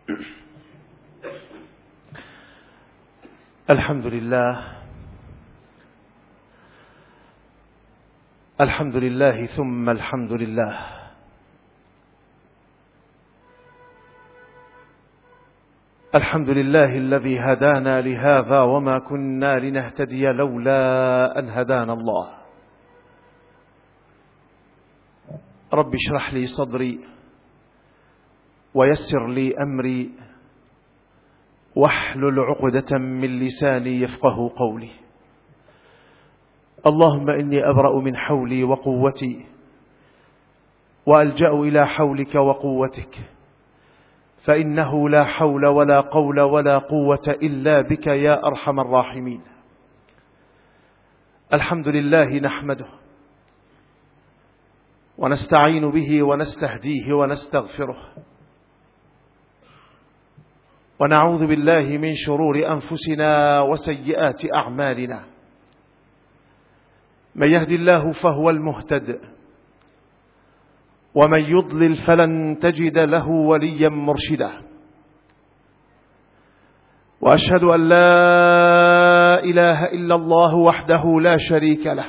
الحمد لله، الحمد لله ثم الحمد لله. الحمد لله الذي هدانا لهذا وما كنا لنهتدي لولا أن هدانا الله. رب اشرح لي صدري ويسر لي أمري واحلل عقدة من لساني يفقه قولي. اللهم إني أبرأ من حولي وقوتي وألجأ إلى حولك وقوتك، فإنه لا حول ولا قول ولا قوة إلا بك يا أرحم الراحمين. الحمد لله نحمده ونستعين به ونستهديه ونستغفره، ونعوذ بالله من شرور أنفسنا وسيئات أعمالنا. من يهدي الله فهو المهتد، ومن يضلل فلن تجد له وليا مرشدا. وأشهد أن لا إله إلا الله وحده لا شريك له،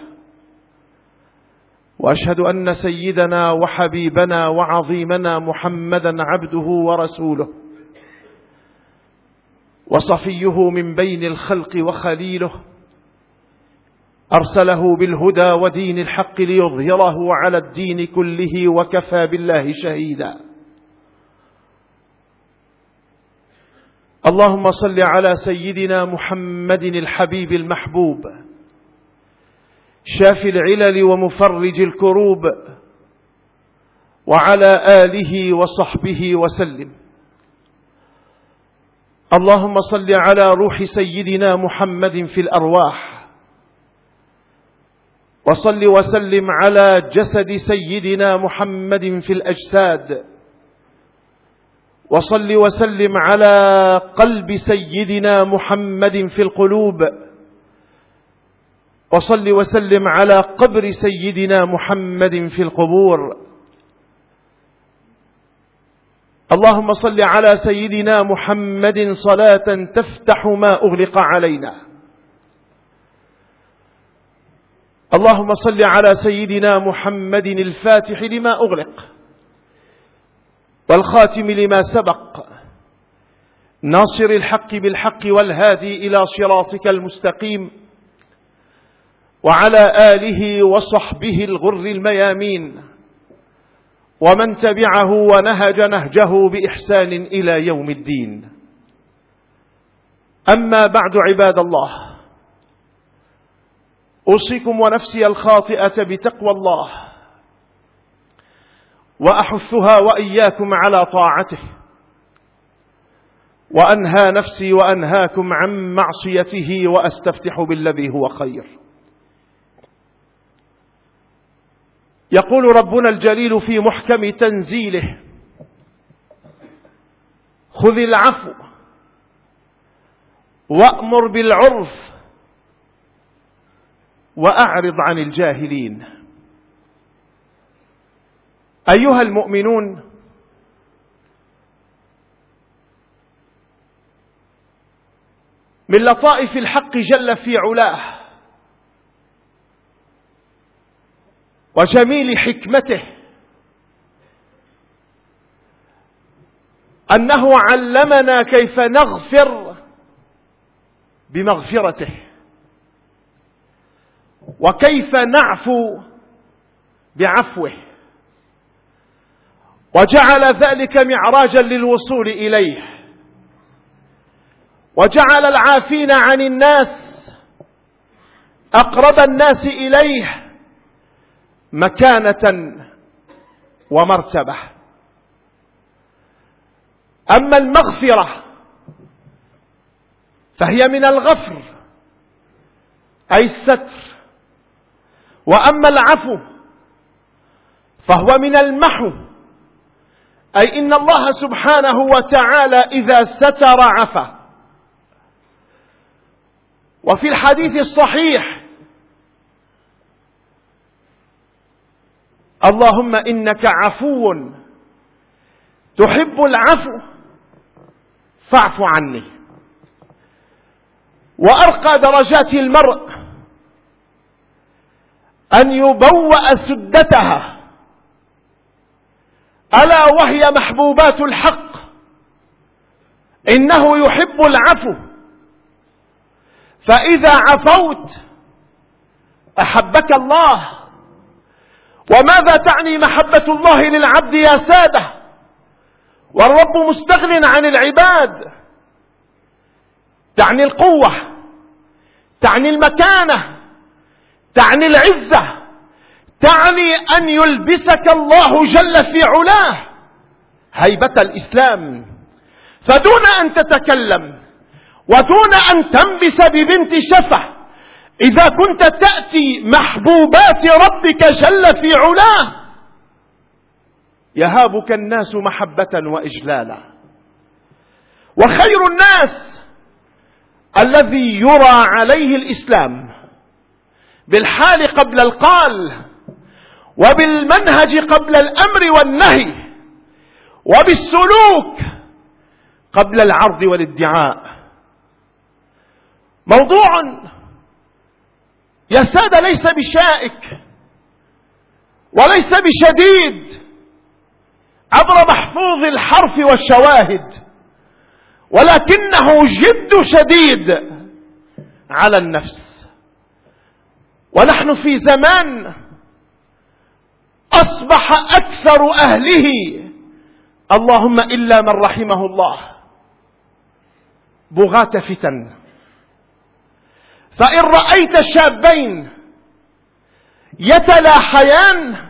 وأشهد أن سيدنا وحبيبنا وعظيمنا محمدا عبده ورسوله، وصفيه من بين الخلق وخليله، أرسله بالهدى ودين الحق ليظهره على الدين كله وكفى بالله شهيدا. اللهم صل على سيدنا محمد الحبيب المحبوب، شافي العلل ومفرج الكروب، وعلى آله وصحبه وسلم. اللهم صل على روح سيدنا محمد في الأرواح، وصل وسلم على جسد سيدنا محمد في الأجساد، وصل وسلم على قلب سيدنا محمد في القلوب، وصل وسلم على قبر سيدنا محمد في القبور. اللهم صل على سيدنا محمد صلاة تفتح ما أغلق علينا. اللهم صل على سيدنا محمد الفاتح لما أغلق والخاتم لما سبق، ناصر الحق بالحق والهادي إلى صراطك المستقيم، وعلى آله وصحبه الغر الميامين، ومن تبعه ونهج نهجه بإحسان إلى يوم الدين. أما بعد، عباد الله، أوصيكم ونفسي الخاطئة بتقوى الله، وأحثها وإياكم على طاعته، وأنهى نفسي وأنهاكم عن معصيته، وأستفتح بالذي هو خير. يقول ربنا الجليل في محكم تنزيله: خذ العفو وأمر بالعرف وأعرض عن الجاهلين. أيها المؤمنون، من لطائف الحق جل في علاه وجميل حكمته أنه علمنا كيف نغفر بمغفرته، وكيف نعفو بعفوه، وجعل ذلك معراجا للوصول إليه، وجعل العافين عن الناس أقرب الناس إليه مكانة ومرتبة. أما المغفرة فهي من الغفر أي الستر، وأما العفو فهو من المحو، أي إن الله سبحانه وتعالى إذا ستر عفا. وفي الحديث الصحيح: اللهم إنك عفو تحب العفو فاعف عني. وأرقى درجات المرء أن يبوأ سدتها، ألا وهي محبوبات الحق، إنه يحب العفو، فإذا عفوت أحبك الله. وماذا تعني محبة الله للعبد يا سادة؟ والرب مستغن عن العباد. تعني القوة، تعني المكانة، تعني العزة، تعني أن يلبسك الله جل في علاه هيبة الإسلام. فدون أن تتكلم ودون أن تنبس ببنت شفة، إذا كنت تأتي محبوبات ربك جل في علاه يهابك الناس محبة وإجلالا. وخير الناس الذي يرى عليه الإسلام بالحال قبل القال، وبالمنهج قبل الأمر والنهي، وبالسلوك قبل العرض والادعاء. موضوع يا سادة ليس بشائك وليس بشديد عبر محفوظ الحرف والشواهد، ولكنه جد شديد على النفس. ونحن في زمان أصبح أكثر أهله، اللهم إلا من رحمه الله، بغاة فتن. فإن رأيت شابين يتلاحيان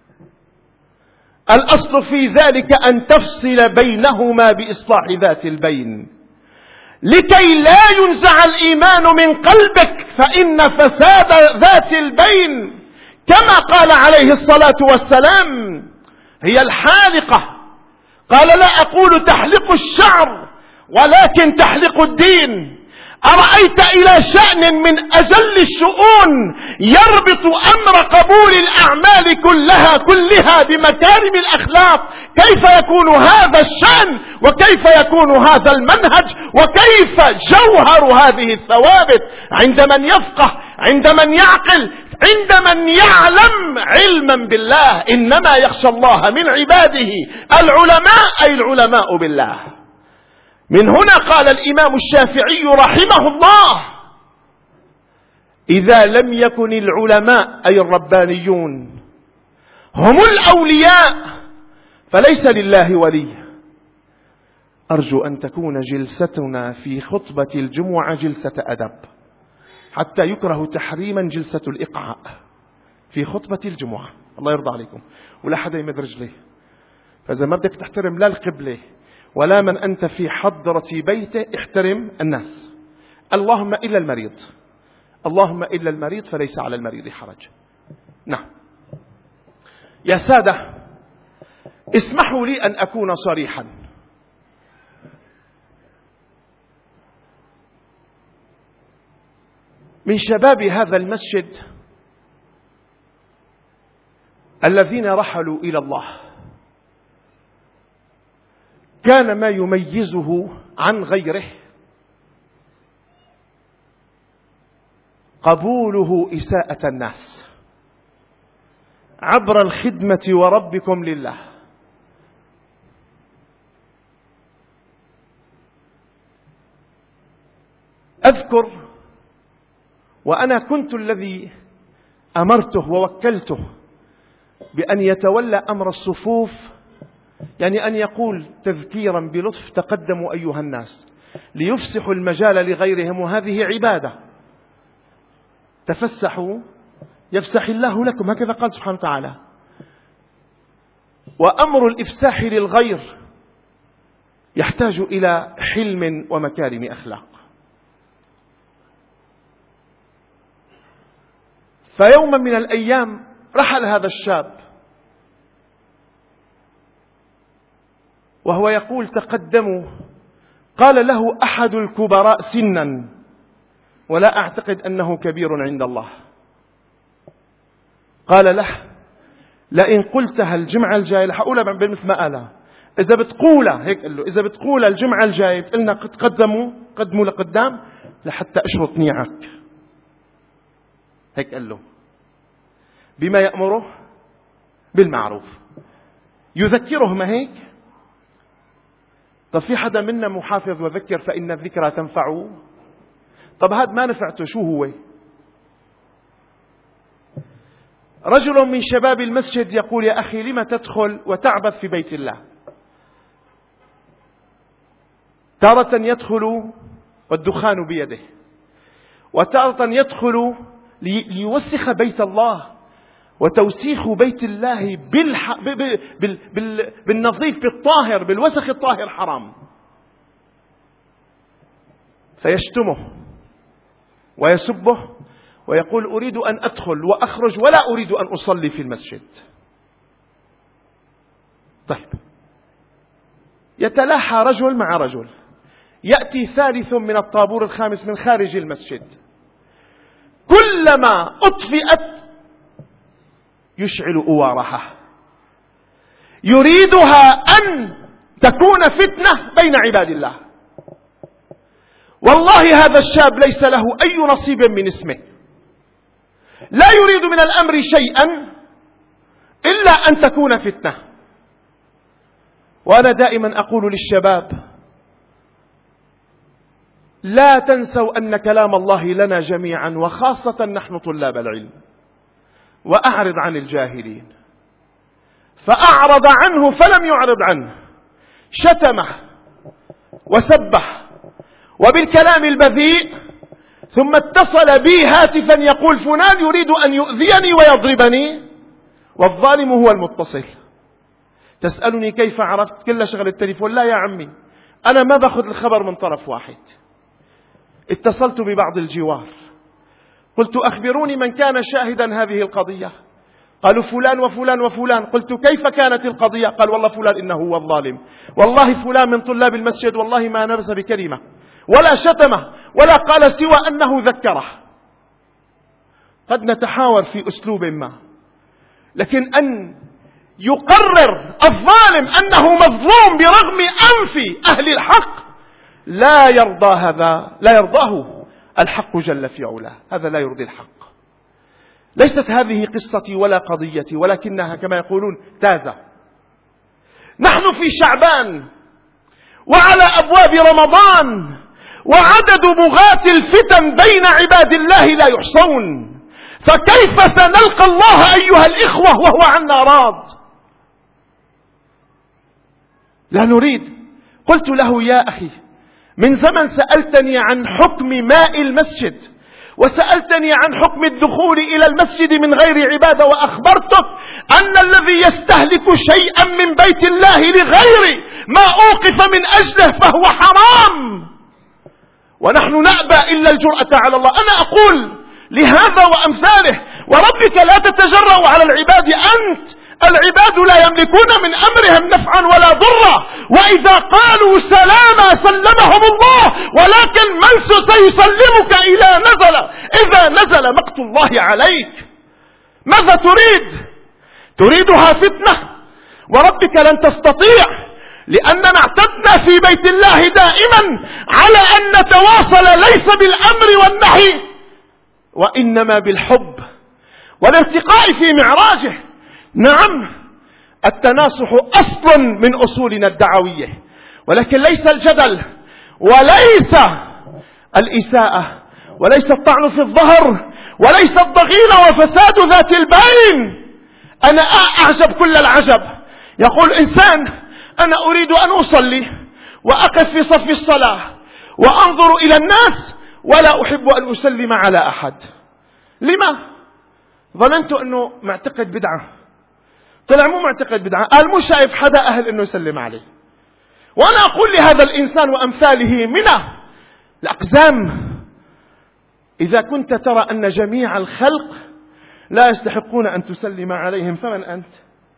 الأصل في ذلك أن تفصل بينهما بإصلاح ذات البين، لكي لا ينزع الإيمان من قلبك، فإن فساد ذات البين كما قال عليه الصلاة والسلام هي الحالقة. قال لا أقول تحلق الشعر ولكن تحلق الدين. أرأيت إلى شأن من أجل الشؤون يربط أمر قبول الأعمال كلها بمكارم الأخلاق، كيف يكون هذا الشأن وكيف يكون هذا المنهج وكيف جوهر هذه الثوابت عند من يفقه، عند من يعقل، عند من يعلم علما بالله. إنما يخشى الله من عباده العلماء، أي العلماء بالله. من هنا قال الإمام الشافعي رحمه الله: إذا لم يكن العلماء أي الربانيون هم الأولياء فليس لله ولي. أرجو أن تكون جلستنا في خطبة الجمعة جلسة أدب، حتى يكره تحريما جلسة الإقعاء في خطبة الجمعة. الله يرضى عليكم، ولا حدا يمد رجليه. فإذا ما بدك تحترم لا القبلة ولا من أنت في حضرة بيته، احترم الناس. اللهم إلا المريض، اللهم إلا المريض فليس على المريض حرج. نعم يا سادة، اسمحوا لي أن أكون صريحا. من شباب هذا المسجد الذين رحلوا إلى الله كان ما يميزه عن غيره قبوله إساءة الناس عبر الخدمة وربكم لله. أذكر وأنا كنت الذي أمرته ووكلته بأن يتولى أمر الصفوف، يعني أن يقول تذكيرا بلطف: تقدموا أيها الناس، ليفسحوا المجال لغيرهم، وهذه عبادة. تفسحوا يفسح الله لكم، هكذا قال سبحانه وتعالى. وأمر الإفساح للغير يحتاج إلى حلم ومكارم أخلاق. فيوما من الأيام رحل هذا الشاب وهو يقول: تقدموا. قال له أحد الكبراء سنا، ولا أعتقد أنه كبير عند الله، قال له: لئن قلتها الجمعة الجاية، هقولها بمثل ما قالها، إذا بتقولها هيك قال له، إذا بتقولها الجمعة الجاية قلنا قدموا لقدام لحتى أشرط نيعك. هيك قال له بما يأمره بالمعروف يذكره. ما هيك؟ طب في حدا منا محافظ وذكر فإن الذكرى تنفعه؟ طب هذا ما نفعته شو هو؟ رجل من شباب المسجد يقول: يا أخي لما تدخل وتعبث في بيت الله؟ تارة يدخل والدخان بيده، وتارة يدخل ليوسخ بيت الله، وتوسيخ بيت الله بالنظيف بالطاهر بالوسخ الطاهر حرام. فيشتمه ويسبه ويقول: أريد أن أدخل وأخرج ولا أريد أن أصلي في المسجد. طيب، يتلاحى رجل مع رجل، يأتي ثالث من الطابور الخامس من خارج المسجد، كلما أطفئت يشعل أوارها، يريدها أن تكون فتنة بين عباد الله. والله هذا الشاب ليس له أي نصيب من اسمه، لا يريد من الأمر شيئا إلا أن تكون فتنة. وأنا دائما أقول للشباب: لا تنسوا أن كلام الله لنا جميعا، وخاصة نحن طلاب العلم. وأعرض عن الجاهلين. فأعرض عنه فلم يعرض عنه، شتمه وسبه وبالكلام البذيء، ثم اتصل بي هاتفا يقول: فلان يريد أن يؤذيني ويضربني، والظالم هو المتصل. تسألني كيف عرفت؟ كل شغل التليفون. لا يا عمي، أنا ما باخذ الخبر من طرف واحد. اتصلت ببعض الجوار، قلت: أخبروني من كان شاهدا هذه القضية. قالوا: فلان وفلان وفلان. قلت: كيف كانت القضية؟ قال: والله فلان إنه هو الظالم، والله فلان من طلاب المسجد والله ما نبس بكلمة ولا شتمه ولا قال سوى أنه ذكره. قد نتحاور في أسلوب ما، لكن أن يقرر الظالم أنه مظلوم برغم أنف أهل الحق لا يرضى، هذا لا يرضاه الحق جل في علاه، هذا لا يرضي الحق. ليست هذه قصتي ولا قضيتي، ولكنها كما يقولون تازة. نحن في شعبان وعلى أبواب رمضان، وعدد بغاة الفتن بين عباد الله لا يحصون، فكيف سنلقى الله أيها الإخوة وهو عنا راض؟ لا نريد. قلت له: يا أخي، من زمن سألتني عن حكم ماء المسجد، وسألتني عن حكم الدخول إلى المسجد من غير عبادة، وأخبرتك أن الذي يستهلك شيئا من بيت الله لغير ما أوقف من أجله فهو حرام، ونحن نأبى إلا الجرأة على الله. أنا أقول لهذا وأمثاله: وربك لا تتجرأ على العباد أنت. العباد لا يملكون من أمرهم نفعا ولا ضرا، وإذا قالوا سلاما سلمهم الله، ولكن من سيسلمك إذا نزل مقت الله عليك؟ ماذا تريد؟ تريدها فتنة، وربك لن تستطيع، لأننا اعتدنا في بيت الله دائما على أن نتواصل ليس بالأمر والنهي وإنما بالحب والارتقاء في معراجه. نعم، التناصح أصل من أصولنا الدعوية، ولكن ليس الجدل، وليس الإساءة، وليس الطعن في الظهر، وليس الضغينة وفساد ذات البين. أنا أعجب كل العجب، يقول إنسان: أنا أريد أن أصلي وأقف في صف الصلاة وأنظر إلى الناس ولا أحب أن أسلم على أحد. لما؟ ظننت أنه معتقد بدعة، طلع مو معتقد بدعة، قال مو شايف حدا أهل أنه يسلم عليه. وأنا أقول لهذا الإنسان وأمثاله من الأقزام: إذا كنت ترى أن جميع الخلق لا يستحقون أن تسلم عليهم فمن أنت؟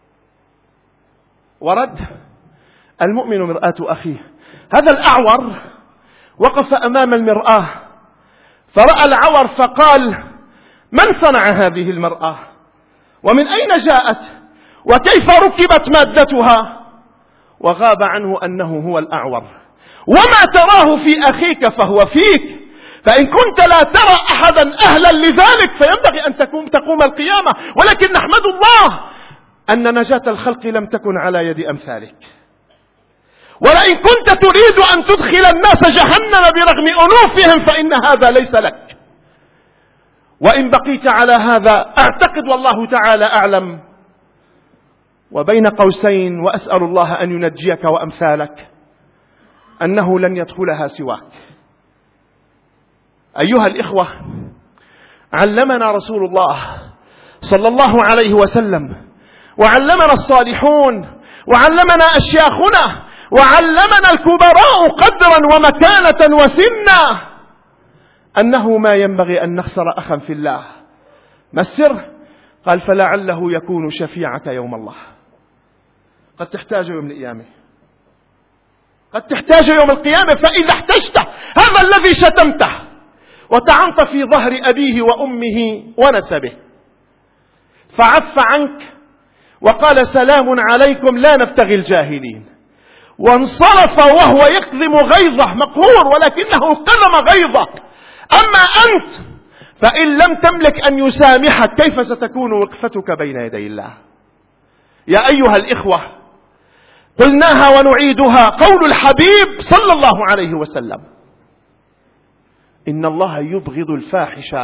ورد: المؤمن مرآة أخيه. هذا الأعور وقف أمام المرآة فرأى العور فقال: من صنع هذه المرآة؟ ومن أين جاءت؟ وكيف ركبت مادتها؟ وغاب عنه أنه هو الأعور. وما تراه في أخيك فهو فيك، فإن كنت لا ترى أحدا أهلا لذلك فينبغي أن تقوم القيامة. ولكن نحمد الله أن نجاة الخلق لم تكن على يد أمثالك. ولئن كنت تريد أن تدخل الناس جهنم برغم أنوفهم فإن هذا ليس لك. وإن بقيت على هذا أعتقد والله تعالى أعلم، وبين قوسين وأسأل الله أن ينجيك وأمثالك، أنه لن يدخلها سواك. أيها الإخوة، علمنا رسول الله صلى الله عليه وسلم، وعلمنا الصالحون، وعلمنا أشياخنا، وعلمنا الكبراء قدرا ومكانة وسنا، أنه ما ينبغي أن نخسر أخا في الله. ما السر؟ قال فلعله يكون شفيعك يوم الله. قد تحتاج يوم القيامة، قد تحتاج يوم القيامة. فإذا احتجت هذا الذي شتمته وطعنت في ظهر أبيه وأمه ونسبه فعف عنك وقال سلام عليكم لا نبتغي الجاهلين، وانصرف وهو يكظم غيظه مقهور ولكنه كظم غيظه. أما أنت فإن لم تملك أن يسامحك كيف ستكون وقفتك بين يدي الله؟ يا أيها الإخوة، قلناها ونعيدها، قول الحبيب صلى الله عليه وسلم: إن الله يبغض الفاحش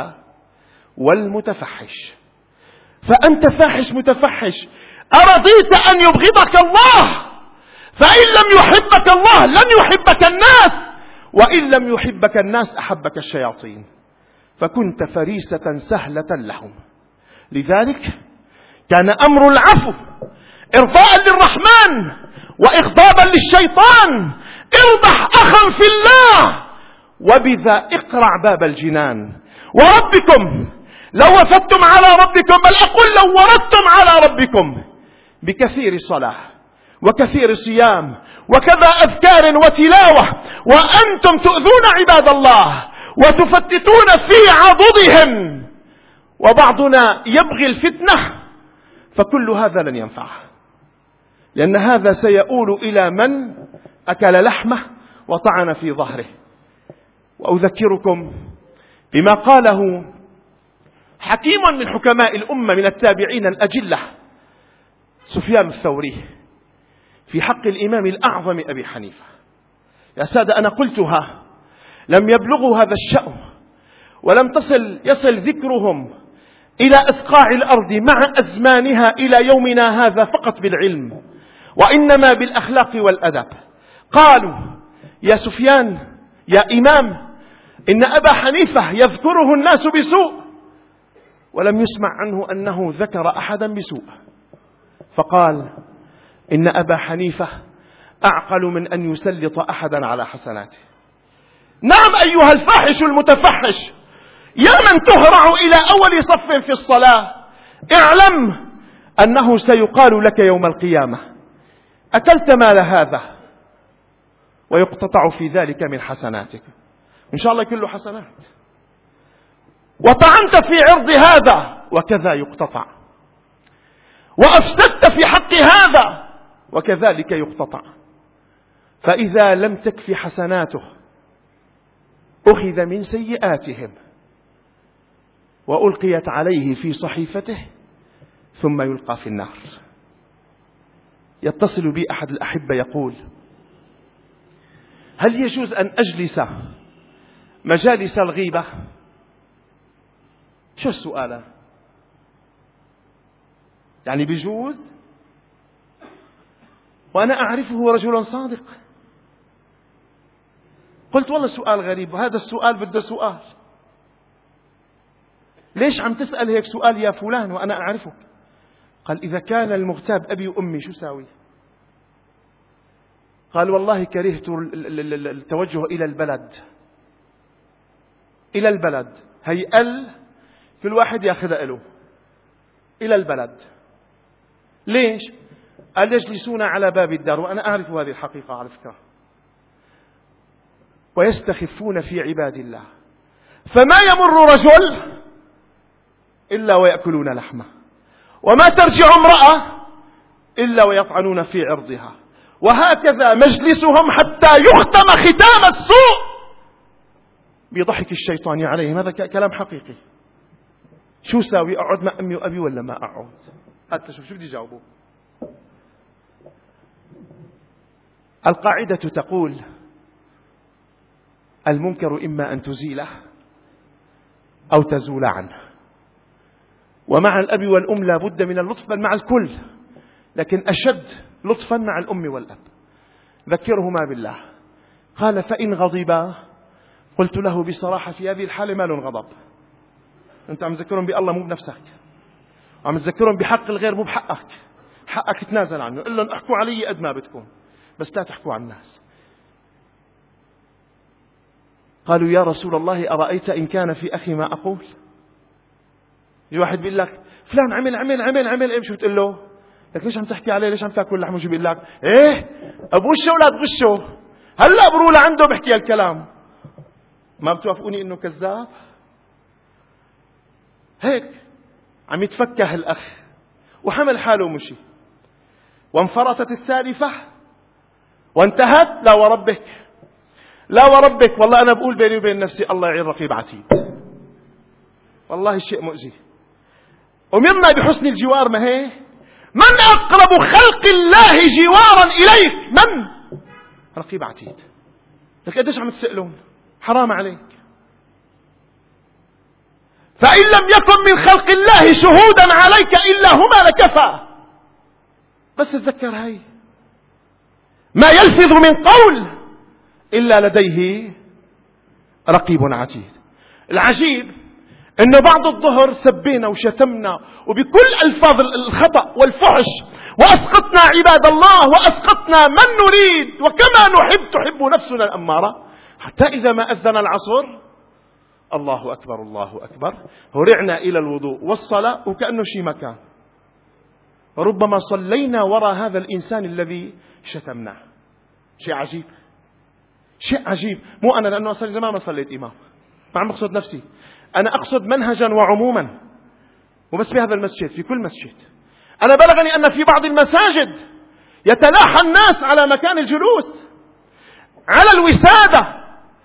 والمتفحش. فأنت فاحش متفحش، أرضيت أن يبغضك الله؟ فإن لم يحبك الله لن يحبك الناس، وإن لم يحبك الناس أحبك الشياطين، فكنت فريسة سهلة لهم. لذلك كان أمر العفو إرضاء للرحمن وإغضابا للشيطان. اربح أخا في الله وبذا اقرع باب الجنان. وربكم لو وفدتم على ربكم، بل أقول لو وردتم على ربكم بكثير صلاة وكثير صيام وكذا أذكار وتلاوة، وأنتم تؤذون عباد الله وتفتتون في عضدهم، وبعضنا يبغي الفتنة، فكل هذا لن ينفع، لأن هذا سيؤول إلى من أكل لحمه وطعن في ظهره. وأذكركم بما قاله حكيم من حكماء الأمة من التابعين الأجلة سفيان الثوري في حق الإمام الأعظم أبي حنيفة. يا سادة، أنا قلتها، لم يبلغوا هذا الشأن ولم يصل ذكرهم إلى إسقاع الأرض مع أزمانها إلى يومنا هذا فقط بالعلم، وإنما بالأخلاق والأدب. قالوا: يا سفيان، يا إمام، إن أبا حنيفة يذكره الناس بسوء، ولم يسمع عنه أنه ذكر أحدا بسوء. فقال: إن أبا حنيفة أعقل من أن يسلط أحدا على حسناته. نعم أيها الفاحش المتفحش، يا من تهرع إلى أول صف في الصلاة، اعلم أنه سيقال لك يوم القيامة: أكلت مال هذا، ويقتطع في ذلك من حسناتك، إن شاء الله كله حسنات. وطعنت في عرض هذا، وكذا يقتطع. وأفسدت في حق هذا، وكذلك يقتطع. فإذا لم تكف حسناته أخذ من سيئاتهم وألقيت عليه في صحيفته ثم يلقى في النار. يتصل بي أحد الأحبة يقول: هل يجوز أن أجلس مجالس الغيبة؟ شو السؤال؟ يعني بيجوز؟ وأنا أعرفه رجلا صادق. قلت: والله سؤال غريب، وهذا السؤال بده سؤال. ليش عم تسأل هيك سؤال يا فلان وأنا أعرفك؟ قال: إذا كان المغتاب أبي وأمي شو ساوي؟ قال: والله كرهت التوجه إلى البلد. هيقل كل واحد ياخذ له إلى البلد. ليش؟ قال: يجلسون على باب الدار، وأنا أعرف هذه الحقيقة على فكرة، ويستخفون في عباد الله، فما يمر رجل إلا ويأكلون لحمه، وما ترجع امرأة إلا ويطعنون في عرضها، وهكذا مجلسهم حتى يختم ختام السوء بضحك الشيطان عليهم. هذا كلام حقيقي. شو ساوي؟ أقعد مع أمي وأبي ولا ما أقعد؟ هات شوف شو بدي جاوبه. القاعدة تقول المنكر إما أن تزيله أو تزول عنه. ومع الأب والأم لا بد من اللطف، بل مع الكل، لكن أشد لطفا مع الأم والأب. ذكرهما بالله. قال فإن غضبا قلت له بصراحة في هذه الحالة ما لون غضب؟ أنت عم تذكرهم بالله مو بنفسك، عم تذكرهم بحق الغير مو بحقك. حقك تنازل عنه، قل لهم احكوا علي قد ما بدكم بس لا تحكوا عن الناس. قالوا يا رسول الله أرأيت إن كان في أخي ما أقول؟ يجي واحد بيقول لك فلان عمل إيه، شو بتقول له؟ لك ليش عم تحكي عليه؟ ليش عم تاكل لحمه؟ شو بيقول لك؟ إيه أبوشه ولا تغشه؟ هلا برو لعنده بحكي هالكلام. ما بتوافقوني إنه كذاب؟ هيك عم يتفكه الأخ وحمل حاله ومشي، وانفرطت السالفة وانتهت. لا وربك، لا وربك، والله أنا بقول بيني وبين نفسي الله يعين رقيب عتيد. والله الشيء مؤذي. ومما بحسن الجوار ما هي من أقرب خلق الله جوارا إليك؟ من؟ رقيب عتيد. لك قديش عم تسألون؟ حرام عليك. فإن لم يكن من خلق الله شهودا عليك إلا هما لكفى. بس تذكر هاي، ما يلفظ من قول إلا لديه رقيب عتيد. العجيب إنه بعد الظهر سبينا وشتمنا وبكل ألفاظ الخطأ والفحش، وأسقطنا عباد الله وأسقطنا من نريد وكما نحب تحب نفسنا الأمارة، حتى إذا ما أذن العصر الله أكبر الله أكبر هرعنا إلى الوضوء والصلاة وكأنه شيء مكان. ربما صلينا وراء هذا الإنسان الذي شتمناه. شيء عجيب، شيء عجيب. مو أنا لأنه أصلي زمان ما صليت إمام، ما عم أقصد نفسي، أنا أقصد منهجا وعموما، وبس بهذا المسجد، في كل مسجد. أنا بلغني أن في بعض المساجد يتلاحى الناس على مكان الجلوس، على الوسادة.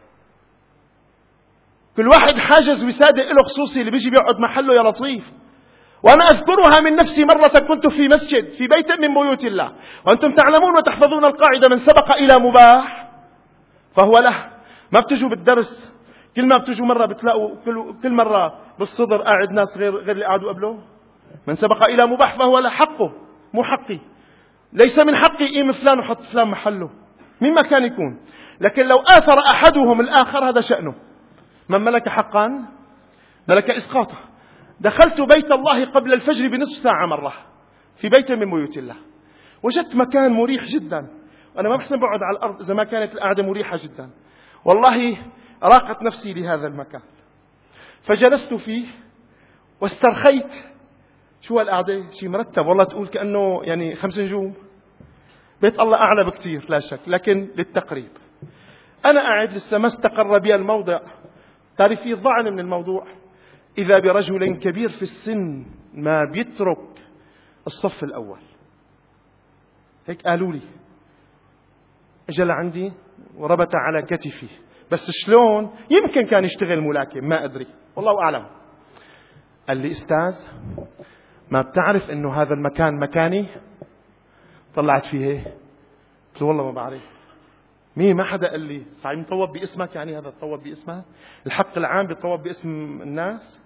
كل واحد حاجز وسادة له خصوصي، اللي بيجي بيقعد محله يا لطيف. وأنا أذكرها من نفسي. مرة كنت في مسجد في بيت من بيوت الله، وأنتم تعلمون وتحفظون القاعدة من سبق إلى مباح فهو له. ما بتجوا بالدرس كل ما بتجوا مرة بتلاقوا كل مرة بالصدر قاعد ناس غير اللي قعدوا قبله. من سبق إلى مباح فهو له. حقه مو حقي. ليس من حقي قيم فلان وحط فلان محله مما كان يكون، لكن لو آثر أحدهم الآخر هذا شأنه. من ملك حقا ملك إسقاطه. دخلت بيت الله قبل الفجر بنصف ساعة مرة في بيت من بيوت الله، وجدت مكان مريح جدا. وأنا ما بحسن بقعد على الأرض إذا ما كانت القعدة مريحة جدا. والله راقت نفسي لهذا المكان، فجلست فيه واسترخيت. شو هالقعدة؟ شيء مرتب والله، تقول كأنه يعني 5 نجوم. بيت الله أعلى بكتير لا شك، لكن للتقريب. أنا قاعد لسه ما استقر بي الموضع، تعرف فيه ضعن من الموضوع. إذا برجل كبير في السن ما بيترك الصف الأول. هيك قالوا لي. اجى لعندي وربط على كتفي، بس شلون؟ يمكن كان يشتغل ملاكم، ما أدري، والله أعلم. قال لي أستاذ ما بتعرف إنه هذا المكان مكاني؟ طلعت فيه هيك، قلت له والله ما بعرف. مين؟ ما حدا قال لي. صحيح مطوب باسمك؟ يعني هذا تطوب باسمك؟ الحق العام بيطوب باسم الناس؟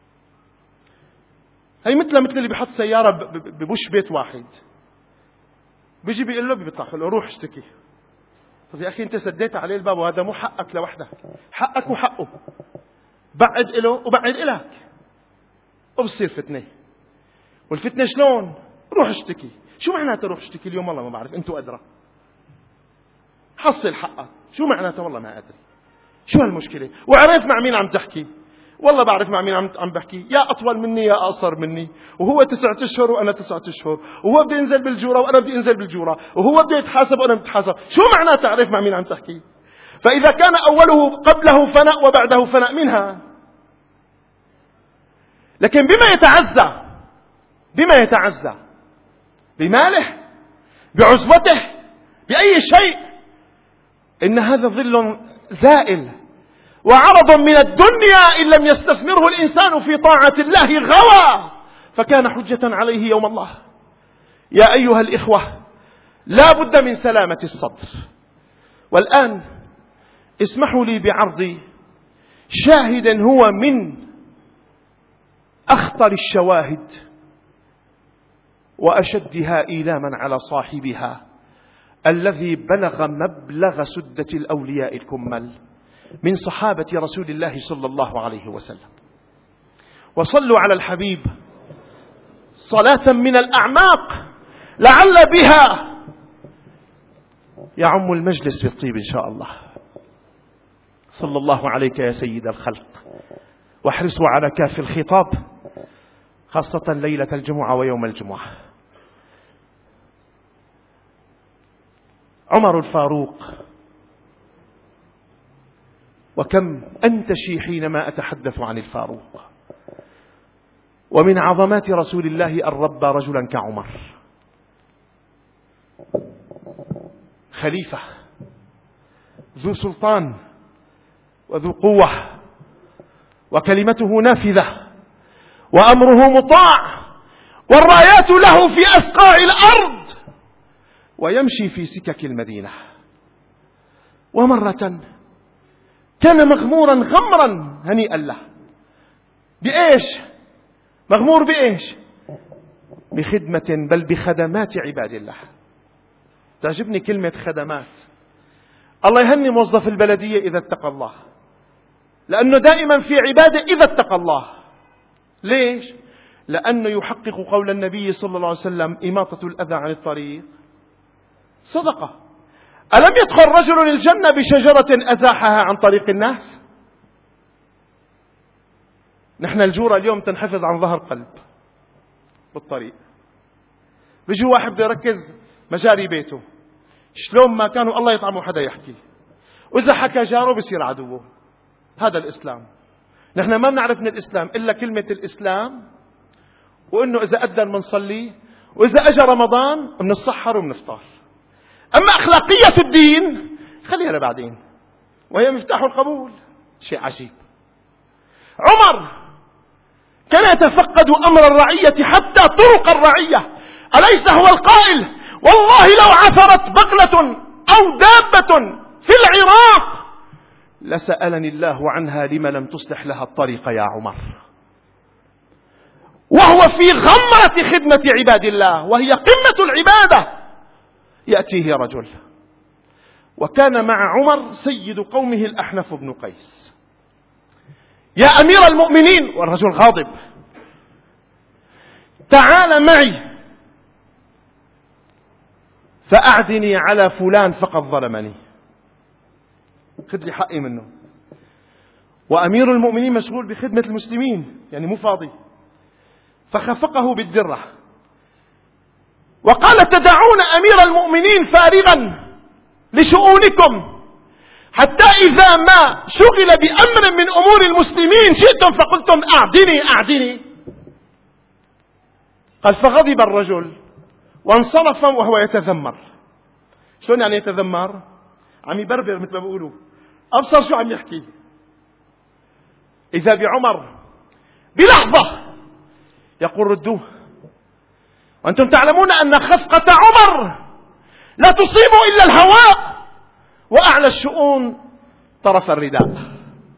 هي مثل اللي بيحط سيارة ببوش بيت واحد، بيجي بيقول له بيطلع له روح اشتكي. طب يا أخي أنت سديت عليه الباب، وهذا مو حقك لوحدك، حقك وحقه. بعد له وبعد إلك، وبصير فتنة. والفتنة شلون؟ روح اشتكي. شو معناته روح اشتكي اليوم؟ والله ما بعرف، أنتوا أدرى. حصل حقك. شو معناته؟ والله ما أدري. شو هالمشكلة؟ وعرف مع مين عم تحكي؟ والله بعرف مع مين عم بحكي. يا أطول مني يا أقصر مني، وهو 9 أشهر وأنا 9 أشهر، وهو بده ينزل بالجورة وأنا بدي أنزل بالجورة، وهو بده يتحاسب وأنا بتحاسب. شو معناته تعرف مع مين عم تحكي؟ فإذا كان أوله قبله فناء وبعده فناء منها. لكن بما يتعزى بماله، بعزوته، بأي شيء؟ إن هذا ظل زائل وعرض من الدنيا، إن لم يستثمره الإنسان في طاعة الله غوى فكان حجة عليه يوم الله. يا أيها الإخوة، لا بد من سلامة الصدر. والآن اسمحوا لي بعرض شاهد هو من أخطر الشواهد وأشدها إيلاما على صاحبها، الذي بلغ مبلغ سدة الأولياء الكمل من صحابة رسول الله صلى الله عليه وسلم. وصلوا على الحبيب صلاة من الأعماق لعل بها يعم المجلس بالطيب إن شاء الله. صلى الله عليك يا سيد الخلق، واحرصوا على كاف الخطاب خاصة ليلة الجمعة ويوم الجمعة. عمر الفاروق، وكم أنتشي حينما أتحدث عن الفاروق. ومن عظمات رسول الله أن ربى رجلا كعمر، خليفة ذو سلطان وذو قوة، وكلمته نافذة وأمره مطاع، والرايات له في أسقاع الأرض، ويمشي في سكك المدينة. ومرة كان مغمورا غمرا هنيئا له. بإيش؟ مغمور بإيش؟ بخدمة، بل بخدمات عباد الله. تعجبني كلمة خدمات. الله يهني موظف البلدية إذا اتقى الله، لأنه دائما في عبادة إذا اتقى الله. ليش؟ لأنه يحقق قول النبي صلى الله عليه وسلم: إماطة الأذى عن الطريق صدقة. ألم يدخل رجل الجنة بشجرة أزاحها عن طريق الناس؟ نحن الجورة اليوم تنحفظ عن ظهر قلب بالطريق. بيجي واحد بده يركز مجاري بيته، شلون ما كانوا الله يطعمه حدا يحكي، وإذا حكى جاره بصير عدوه. هذا الإسلام. نحن ما بنعرف من الإسلام إلا كلمة الإسلام، وإنه إذا أذن بنصلي، وإذا أجى رمضان بنتسحر وبنفطر. أما أخلاقية الدين خليها لبعدين، وهي مفتاح القبول. شيء عجيب. عمر كان يتفقد أمر الرعية حتى طرق الرعية. أليس هو القائل: والله لو عثرت بغلة أو دابة في العراق لسألني الله عنها لما لم تصلح لها الطريق يا عمر. وهو في غمرة خدمة عباد الله، وهي قمة العبادة. يأتيه رجل، وكان مع عمر سيد قومه الأحنف بن قيس: يا أمير المؤمنين، والرجل غاضب، تعال معي فأعدني على فلان فقد ظلمني، خذ لي حقي منه. وأمير المؤمنين مشغول بخدمة المسلمين، يعني مو فاضي. فخفقه بالدرة وقال: تدعون أمير المؤمنين فارغا لشؤونكم، حتى إذا ما شغل بأمر من أمور المسلمين شئتم فقلتم أعدني. قال: فغضب الرجل وانصرف وهو يتذمر. شلون يعني يتذمر؟ عم يبربر مثل ما بيقولوا، أبصر شو عم يحكي. إذا بعمر بلحظة يقول: ردوه، وأنتم تعلمون أن خفقة عمر لا تصيب إلا الهواء، وأعلى الشؤون طرف الرداء.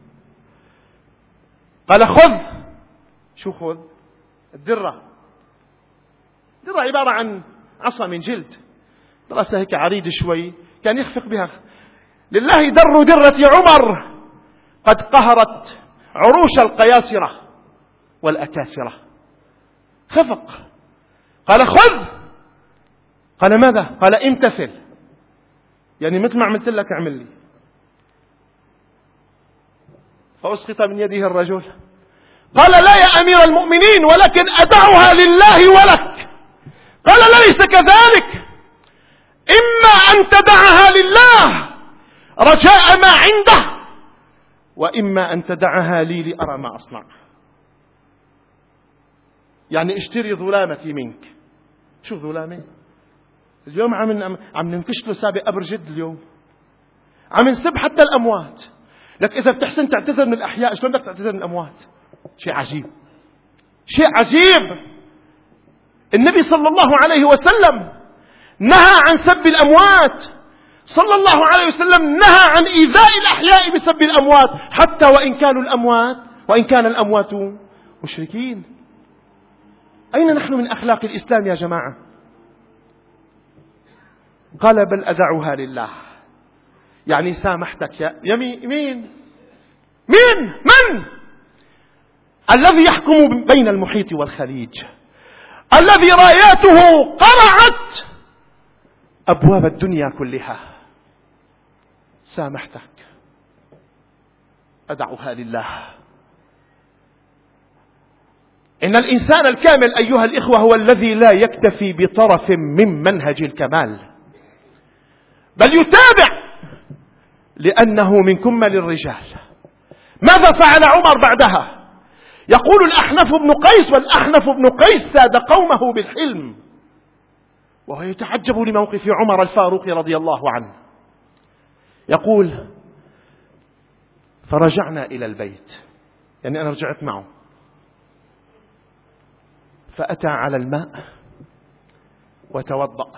قال: خذ. شو خذ؟ الدرة. درة عبارة عن عصا من جلد، رأسها هيك عريض شوي، كان يخفق بها. لله در درة عمر قد قهرت عروش القياسرة والأكاسرة. خفق. قال: خذ. قال: ماذا؟ قال: امتثل، يعني مثل ما عملت لك اعمل لي. فأسقط من يده الرجل. قال: لا يا أمير المؤمنين، ولكن أدعها لله ولك. قال: ليس كذلك، إما أن تدعها لله رجاء ما عنده، وإما أن تدعها لي لأرى ما أصنع. يعني اشتري ظلامتي منك. شو ظلامة؟ اليوم عم ننكش له سابق قبر جد. اليوم عم نسب حتى الأموات. لك إذا بتحسن تعتذر من الأحياء، شلون بدك تعتذر من الأموات؟ شيء عجيب، شيء عجيب. النبي صلى الله عليه وسلم نهى عن سب الأموات، صلى الله عليه وسلم نهى عن إيذاء الأحياء بسب الأموات، حتى وإن كان الأموات مشركين. أين نحن من أخلاق الإسلام يا جماعة؟ قال بل أدعوها لله، يعني سامحتك يا مين الذي يحكم بين المحيط والخليج، الذي راياته قرعت أبواب الدنيا كلها. سامحتك، أدعوها لله. إن الإنسان الكامل أيها الإخوة هو الذي لا يكتفي بطرف من منهج الكمال، بل يتابع، لأنه من كمل الرجال. ماذا فعل عمر بعدها؟ يقول الأحنف بن قيس، والأحنف بن قيس ساد قومه بالحلم، وهو يتعجب لموقف عمر الفاروق رضي الله عنه. يقول فرجعنا إلى البيت، يعني أنا رجعت معه، فأتى على الماء وتوضأ.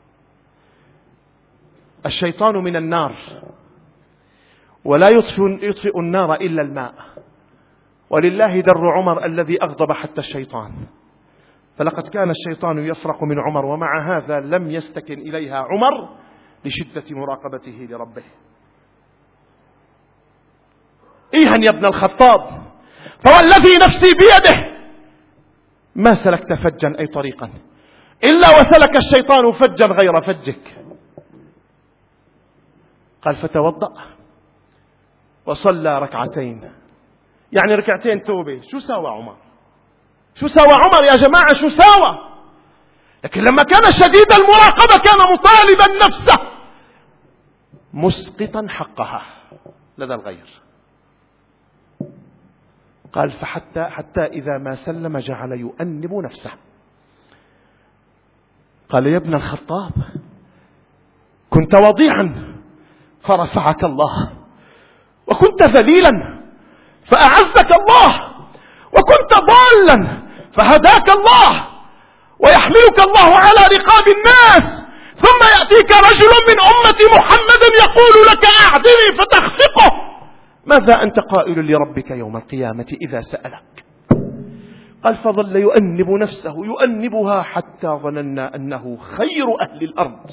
الشيطان من النار، ولا يطفئ النار إلا الماء، ولله در عمر الذي أغضب حتى الشيطان. فلقد كان الشيطان يفرق من عمر، ومع هذا لم يستكن إليها عمر لشدة مراقبته لربه. إيها يا ابن الخطاب، فوالذي نفسي بيده ما سلكت فجا أي طريقا إلا وسلك الشيطان فجا غير فجك. قال فتوضأ وصلى ركعتين، يعني ركعتين توبة. شو سوى عمر؟ شو سوى عمر يا جماعة؟ شو سوى؟ لكن لما كان شديد المراقبة كان مطالبا نفسه مسقطا حقها لدى الغير. قال حتى إذا ما سلم جعل يؤنب نفسه. قال يا ابن الخطاب كنت وضيعا فرفعك الله، وكنت ذليلا فأعزك الله، وكنت ضالا فهداك الله، ويحملك الله على رقاب الناس، ثم يأتيك رجل من أمة محمد يقول لك أعدني فتخفقه. ماذا أنت قائل لربك يوم القيامة إذا سألك؟ قال فظل يؤنب نفسه يؤنبها حتى ظننا أنه خير أهل الأرض.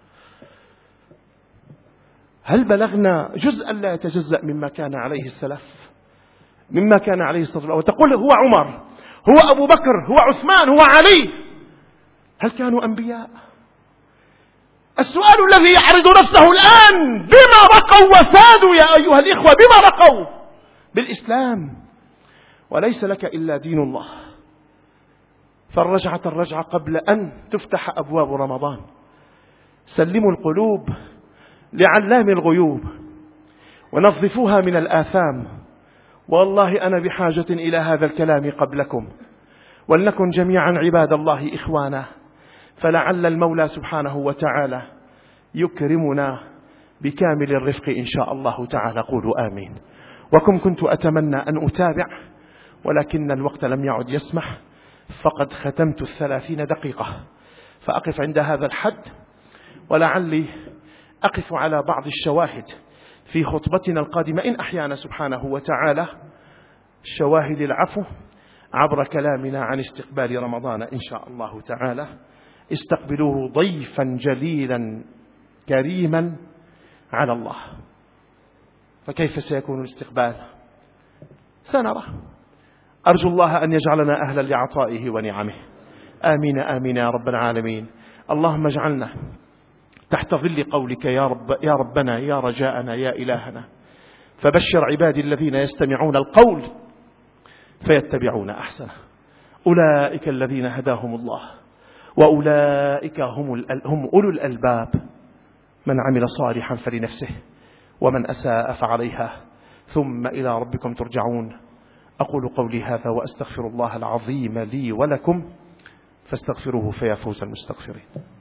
هل بلغنا جزءا لا يتجزأ مما كان عليه السلف، مما كان عليه الصلاة والسلام؟ وتقول هو عمر، هو أبو بكر، هو عثمان، هو علي، هل كانوا أنبياء؟ السؤال الذي يعرض نفسه الآن: بما رقوا وسادوا يا أيها الإخوة؟ بما رقوا؟ بالإسلام. وليس لك إلا دين الله. فالرجعة الرجعة قبل أن تفتح أبواب رمضان. سلموا القلوب لعلام الغيوب ونظفوها من الآثام. والله أنا بحاجة إلى هذا الكلام قبلكم، ولنكن جميعا عباد الله إخوانا، فلعل المولى سبحانه وتعالى يكرمنا بكامل الرفق إن شاء الله تعالى. قولوا آمين. كنت أتمنى أن أتابع، ولكن الوقت لم يعد يسمح، فقد ختمت 30 دقيقة، فأقف عند هذا الحد، ولعلي أقف على بعض الشواهد في خطبتنا القادمة إن أحيانا سبحانه وتعالى، شواهد العفو عبر كلامنا عن استقبال رمضان إن شاء الله تعالى. استقبلوه ضيفا جليلا كريما على الله. فكيف سيكون الاستقبال؟ سنرى. أرجو الله أن يجعلنا أهلا لعطائه ونعمه. آمين آمين يا رب العالمين. اللهم اجعلنا تحت ظل قولك يا ربنا يا رجاءنا يا إلهنا. فبشر عبادي الذين يستمعون القول فيتبعون أحسنه. أولئك الذين هداهم الله، وأولئك هم أولو الألباب. من عمل صالحا فلنفسه، ومن أساء فعليها، ثم إلى ربكم ترجعون. أقول قولي هذا وأستغفر الله العظيم لي ولكم، فاستغفروه فيا فوز المستغفرين.